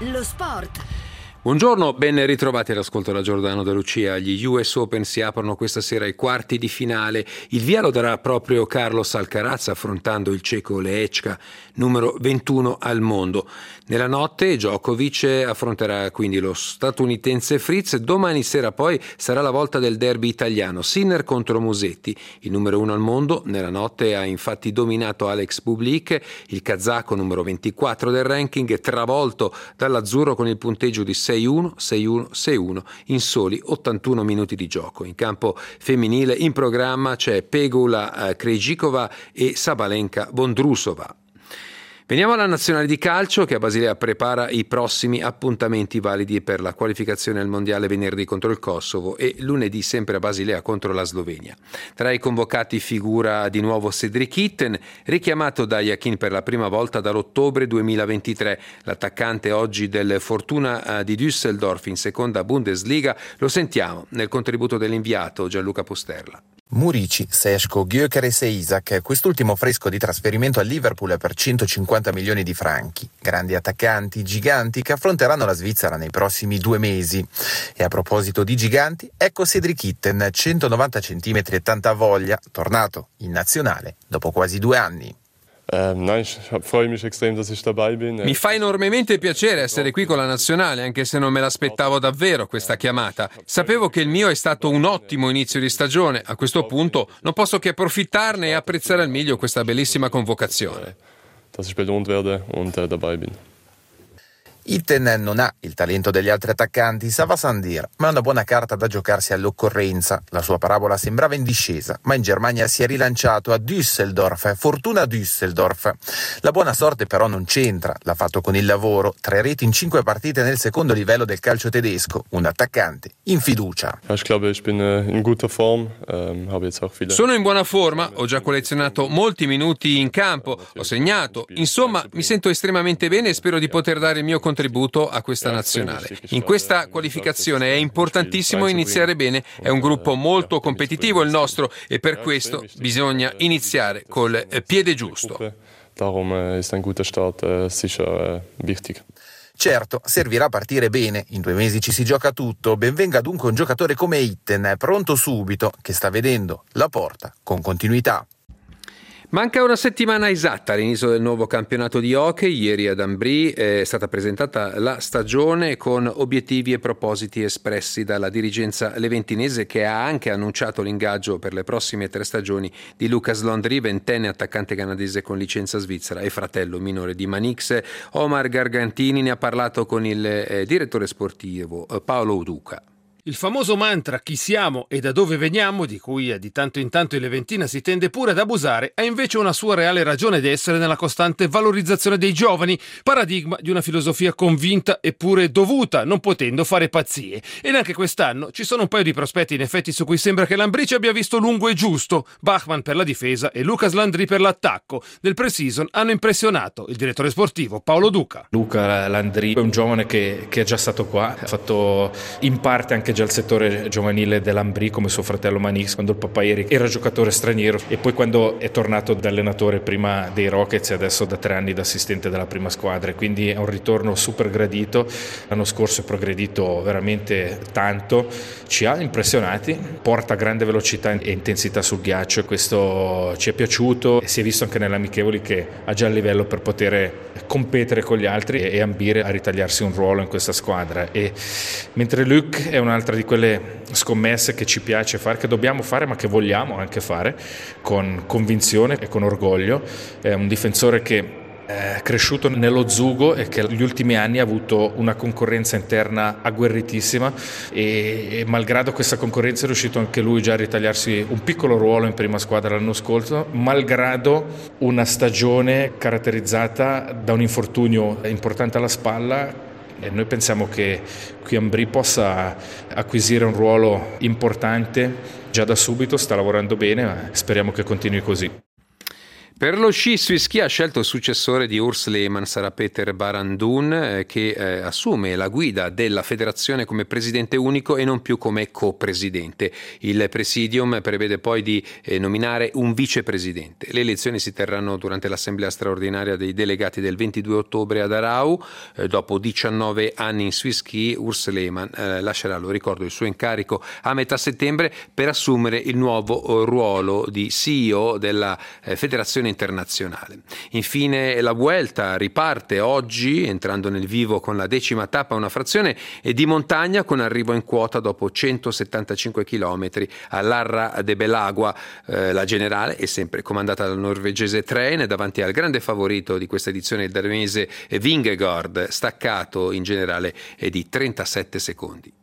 Lo sport. Buongiorno, ben ritrovati all'ascolto da Giordano De Lucia. Gli US Open si aprono questa sera ai quarti di finale. Il via lo darà proprio Carlos Alcaraz affrontando il ceco Lehečka, numero 21 al mondo. Nella notte Djokovic affronterà quindi lo statunitense Fritz. Domani sera poi sarà la volta del derby italiano, Sinner contro Musetti. Il numero 1 al mondo nella notte ha infatti dominato Alex Bublik, il kazako numero 24 del ranking, travolto dall'azzurro con il punteggio di 6-1, 6-1, 6-1 in soli 81 minuti di gioco. In campo femminile in programma c'è Pegula Krejcikova e Sabalenka Vondrousova. Veniamo alla nazionale di calcio che a Basilea prepara i prossimi appuntamenti validi per la qualificazione al mondiale venerdì contro il Kosovo e lunedì sempre a Basilea contro la Slovenia. Tra i convocati figura di nuovo Cedric Itten, richiamato da Jakin per la prima volta dall'ottobre 2023. L'attaccante oggi del Fortuna di Düsseldorf in seconda Bundesliga, lo sentiamo nel contributo dell'inviato Gianluca Posterla. Murici, Seško, Gyökeres e Isak, quest'ultimo fresco di trasferimento al Liverpool per 150 milioni di franchi. Grandi attaccanti, giganti che affronteranno la Svizzera nei prossimi 2 mesi. E a proposito di giganti, ecco Cedric Itten, 190 cm e tanta voglia, tornato in nazionale dopo quasi 2 anni. Mi fa enormemente piacere essere qui con la nazionale, anche se non me l'aspettavo davvero questa chiamata. Sapevo che il mio è stato un ottimo inizio di stagione. A questo punto non posso che approfittarne e apprezzare al meglio questa bellissima convocazione. Itten non ha il talento degli altri attaccanti, sa va Sandir, ma è una buona carta da giocarsi all'occorrenza. La sua parabola sembrava in discesa, ma in Germania si è rilanciato a Düsseldorf, Fortuna Düsseldorf. La buona sorte però non c'entra, l'ha fatto con il lavoro, 3 reti in 5 partite nel secondo livello del calcio tedesco, un attaccante in fiducia. Sono in buona forma, ho già collezionato molti minuti in campo, ho segnato, insomma mi sento estremamente bene e spero di poter dare il mio contributo a questa nazionale. In questa qualificazione è importantissimo iniziare bene, è un gruppo molto competitivo il nostro e per questo bisogna iniziare col piede giusto. Certo, servirà partire bene, in 2 mesi ci si gioca tutto, benvenga dunque un giocatore come Itten, pronto subito, che sta vedendo la porta con continuità. Manca una settimana esatta all'inizio del nuovo campionato di hockey. Ieri ad Ambri è stata presentata la stagione con obiettivi e propositi espressi dalla dirigenza leventinese, che ha anche annunciato l'ingaggio per le prossime 3 stagioni di Lucas Landry, 20enne attaccante canadese con licenza svizzera e fratello minore di Manix. Omar Gargantini ne ha parlato con il direttore sportivo Paolo Uduca. Il famoso mantra "chi siamo e da dove veniamo", di cui di tanto in tanto in Leventina si tende pure ad abusare, ha invece una sua reale ragione d'essere nella costante valorizzazione dei giovani, paradigma di una filosofia convinta eppure dovuta, non potendo fare pazzie. E neanche quest'anno ci sono un paio di prospetti in effetti su cui sembra che Lambrici abbia visto lungo e giusto. Bachmann per la difesa e Lucas Landry per l'attacco. Del pre-season hanno impressionato il direttore sportivo Paolo Duca. Luca Landry è un giovane che è già stato qua, ha fatto in parte anche già il settore giovanile dell'Ambri come suo fratello Manix, quando il papà era giocatore straniero e poi quando è tornato da allenatore prima dei Rockets e adesso da 3 anni da assistente della prima squadra, quindi è un ritorno super gradito. L'anno scorso è progredito veramente tanto, ci ha impressionati, porta grande velocità e intensità sul ghiaccio e questo ci è piaciuto e si è visto anche nelle amichevoli che ha già il livello per poter competere con gli altri e ambire a ritagliarsi un ruolo in questa squadra. E mentre Luc è un'altra di quelle scommesse che ci piace fare, che dobbiamo fare ma che vogliamo anche fare con convinzione e con orgoglio. È un difensore che è cresciuto nello Zugo e che negli ultimi anni ha avuto una concorrenza interna agguerritissima e malgrado questa concorrenza è riuscito anche lui già a ritagliarsi un piccolo ruolo in prima squadra l'anno scorso, malgrado una stagione caratterizzata da un infortunio importante alla spalla. E noi pensiamo che qui Ambri possa acquisire un ruolo importante già da subito, sta lavorando bene, ma speriamo che continui così. Per lo sci sui ski ha scelto il successore di Urs Lehmann, sarà Peter Barandun, che assume la guida della federazione come presidente unico e non più come copresidente. Il presidium prevede poi di nominare un vicepresidente. Le elezioni si terranno durante l'assemblea straordinaria dei delegati del 22 ottobre ad Aarau. Dopo 19 anni in Swiss Ski, Urs Lehmann lascerà, lo ricordo, il suo incarico a metà settembre per assumere il nuovo ruolo di CEO della federazione internazionale. Infine la Vuelta riparte oggi, entrando nel vivo con la 10ª tappa, una frazione di montagna con arrivo in quota dopo 175 km all'Arra de Belagua. La generale è sempre comandata dal norvegese Train davanti al grande favorito di questa edizione, il danese Vingegaard, staccato in generale di 37 secondi.